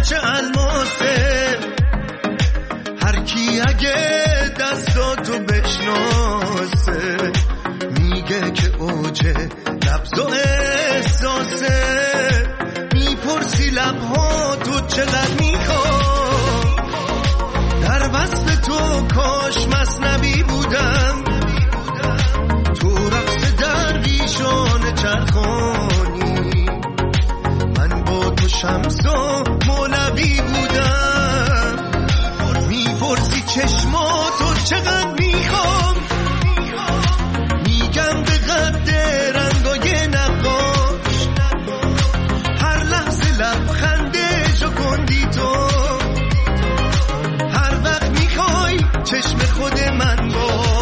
چه الماسه. هر کی اگه دستاتو بشناسه میگه که اوجه نبض و احساسه. میپرسی لبها تو چقدر میخوای، در وصف تو کاش مثنوی بودم، تو رقص درویشان چرخانی، من با تو شمس و مولوی بودم. میپرسی چشماتو چقدر میخوام، میگم به قد رنگای نقاش، هر لحظه لبخندشو کندی تو، هر وقت میخوای چشم خود من باش.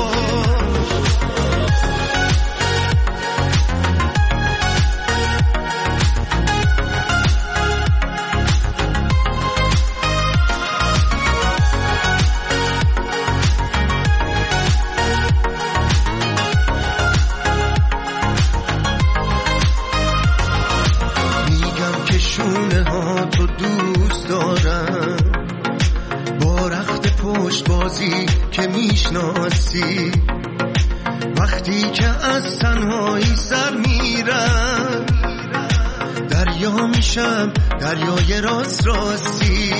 شونه ها تو دوست دارم، با رخت پشت بازی که میشناسی، وقتی که از تنهایی سر میرم دریا میشم، دریای راست راستی.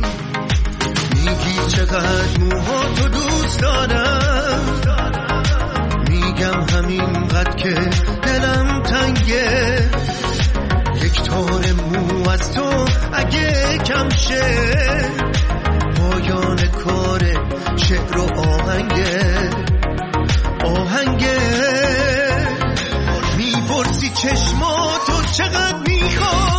میگی چقدر موها تو دوست دارم، میگم همینقدر که دلم تنگه. یک تار مو از تو اگه کم شه، پایان کار شعر و آهنگه. میپرسی چشماتو چقدر میخوام،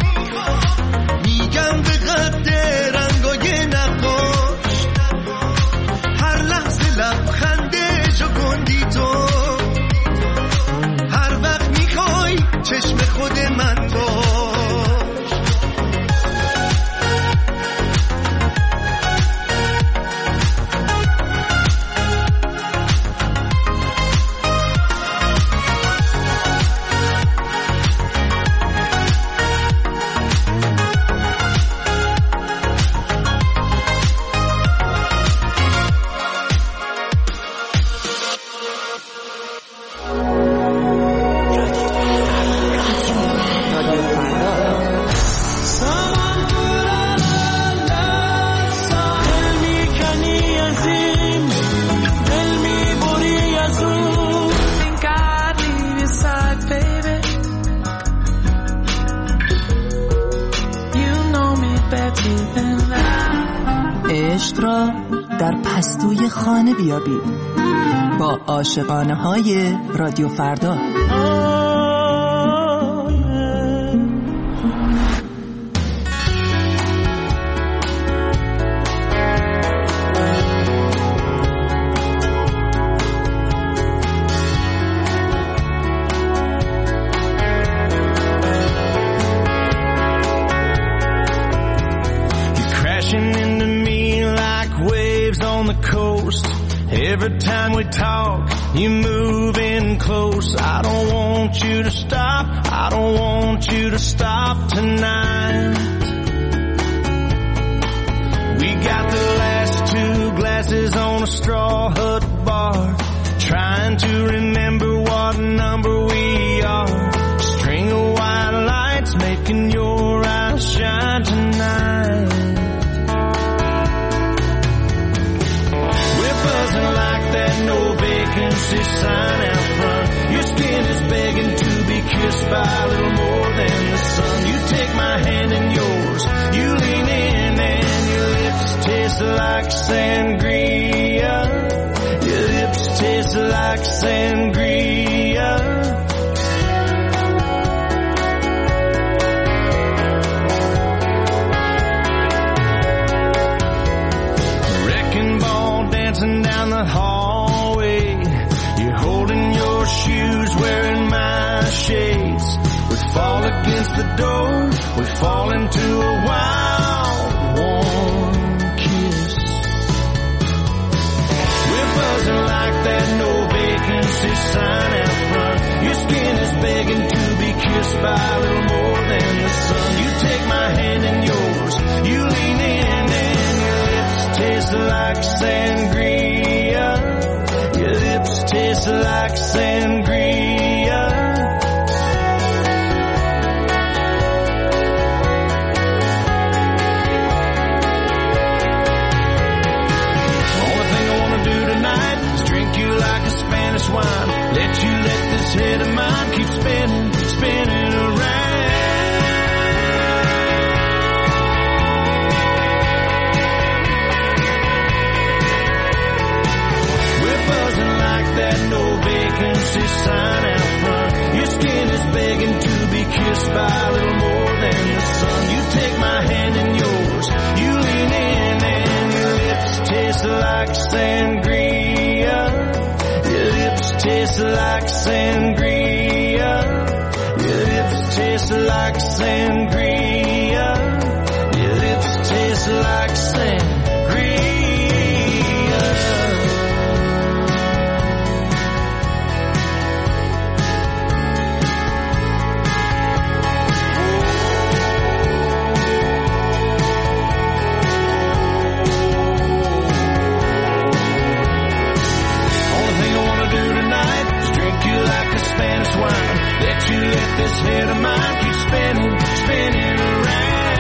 میگم به قد رنگای نقاش، هر لحظه لبخندشو کندی تو، هر وقت میخوای چشم خود من باش. عشق را در پستوی خانه بیابید با عاشقانه های رادیو فردا. Every time we talk, you move in close. I don't want you to stop. I don't want you to stop tonight. We got the last 2 glasses on a straw hut bar, trying to remember what number we are. String of white lights making your eyes shine tonight. No vacancy sign out front. Your skin is begging to be kissed by a little more than the sun. You take my hand in yours, you lean in and your lips taste like sangria. Your lips taste like sangria. Wrecking ball dancing down the hall, shoes wearing my shades. We fall against the door, we fall into a wild, warm kiss. We're buzzing like that no vacancy sign out front. Your skin is begging to be kissed by a little more than the sun. You take my hand in yours, like sangria. Your lips taste like sangria. Only thing I wanna do tonight is drink you like a Spanish wine. Let you let this head of mine keep spinning, spinning around. That no vacancy sign out front. Your skin is begging to be kissed by a little more than the sun. You take my hand in yours, you lean in and your lips taste like sangria. Your lips taste like sangria. Your lips taste like sangria. Your lips taste like sangria. Let you let this head of mine keep spinning, spinning around.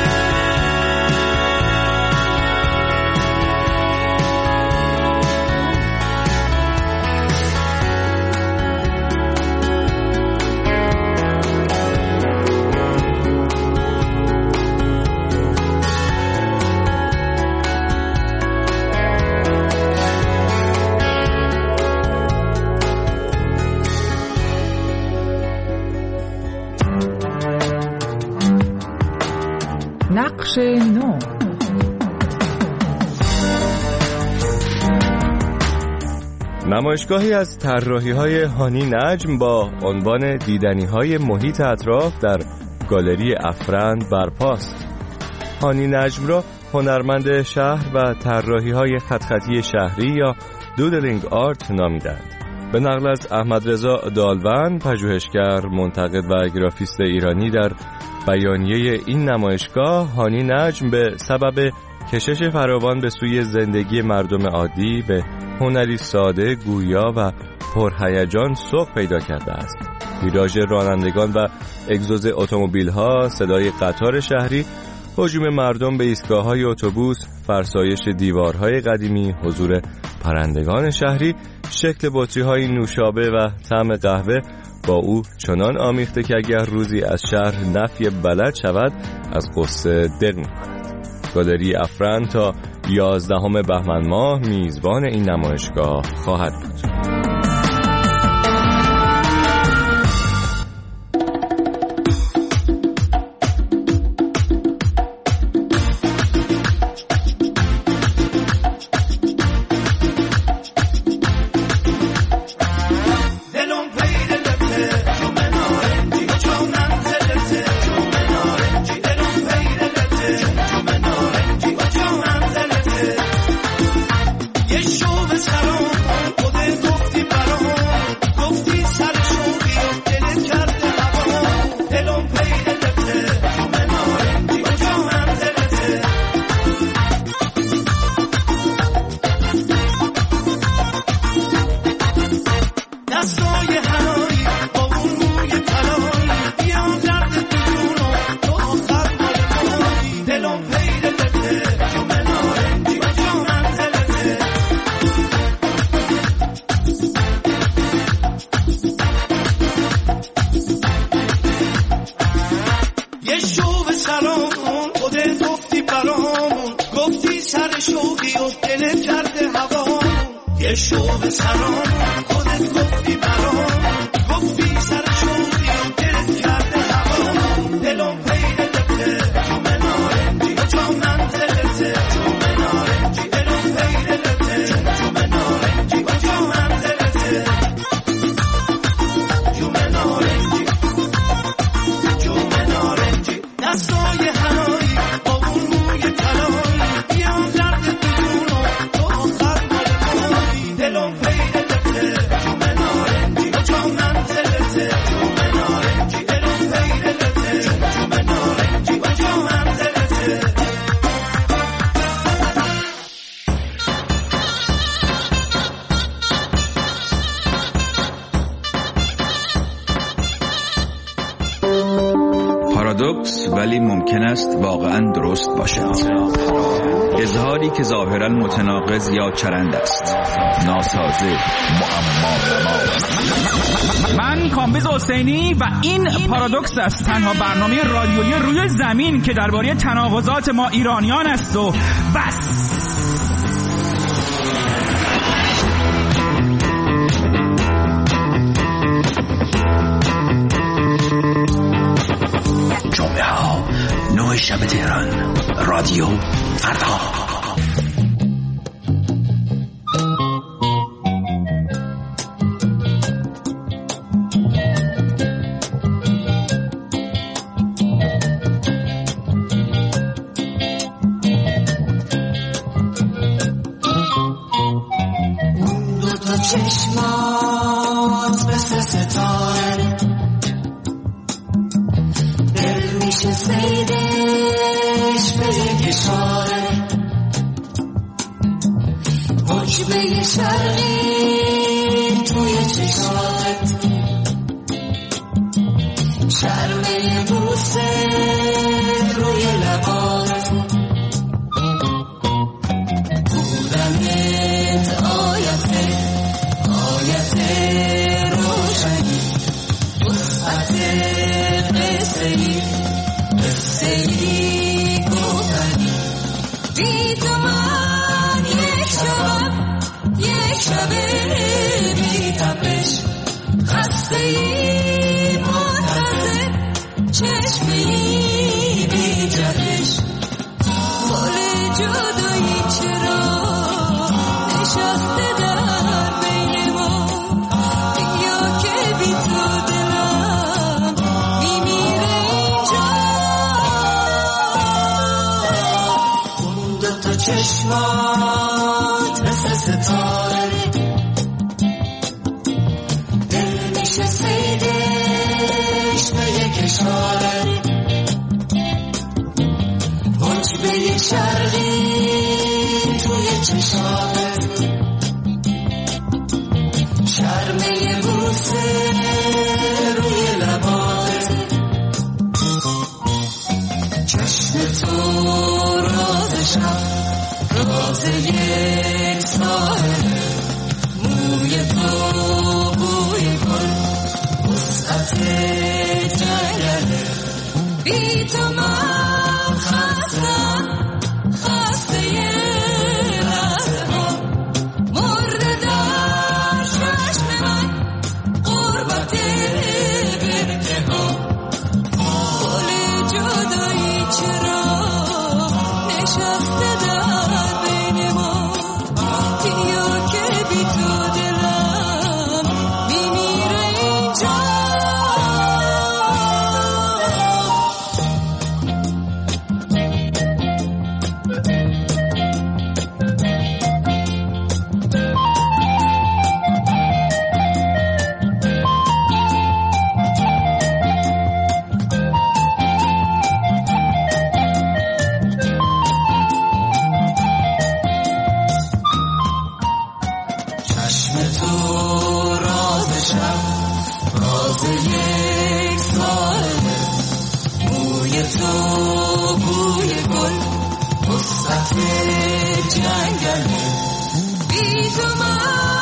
نقش نو. نمایشگاهی از طراحی‌های هانی نجم با عنوان دیدنی‌های محیط اطراف در گالری افرند برپاست. هانی نجم را هنرمند شهر و طراحی‌های خط‌خطی شهری یا دودلینگ آرت نامیدند. به نقل از احمد رضا دالون، پژوهشگر، منتقد و گرافیست ایرانی، در بیانیه این نمایشگاه، هانی نجم به سبب کشش فراوان به سوی زندگی مردم عادی به هنری ساده، گویا و پرهیجان سوق پیدا کرده است. ویراژ رانندگان و اگزوز اتومبیل‌ها، صدای قطار شهری، هجوم مردم به ایستگاه‌های اتوبوس، فرسایش دیوارهای قدیمی، حضور پرندگان شهری، شکل بطری‌های نوشابه و طعم قهوه با او چنان آمیخته که اگر روزی از شهر نفی بلد شود از قصه دق می‌کند. گالری افرند تا 11 بهمن ماه میزبان این نمایشگاه خواهد بود. پارادوکس ولی ممکن است واقعا درست باشد. اظهاری که ظاهرا متناقض یا چرند است، ناسازه، معما. من کامبیز حسینی و این پارادوکس است، تنها برنامه رادیویی روی زمین که درباره تناقضات ما ایرانیان است و بس. جمعه ها 9 شب تهران، رادیو فردا. چشمات مثل ستاره دل میشه سیدش به یک اشاره حجبه شرقی توی چشمات شرمه بوسه روی لبات بودنت آیت روشنی وسعت قصه‌ای گفتنی بی تو من یک شب بی تپش خسته‌ای منتظر چشمه‌ای بی جهش گل جدایی چرا نشسته در بین ما یا که بی تو دلم میمیره اینجا اون دوتا چشمات مثل ستاره دل میشه سیدش به یک اشاره حجبه شرقی توی چشمات شرمه بوسه روی لبات چشم تو راز شب راز یک ساحل موی تو بوی گل وسعت جنگل بی تو من خسته یه لحظه ها مرده در چشم من قربت برکه ها گل جدایی چرا نشسته در بین ما یا که بی تو دلم میمیره اینجا چشم تو راز شب راز یک ساحل موی تو بوی گل وسعت جنگل بی تو من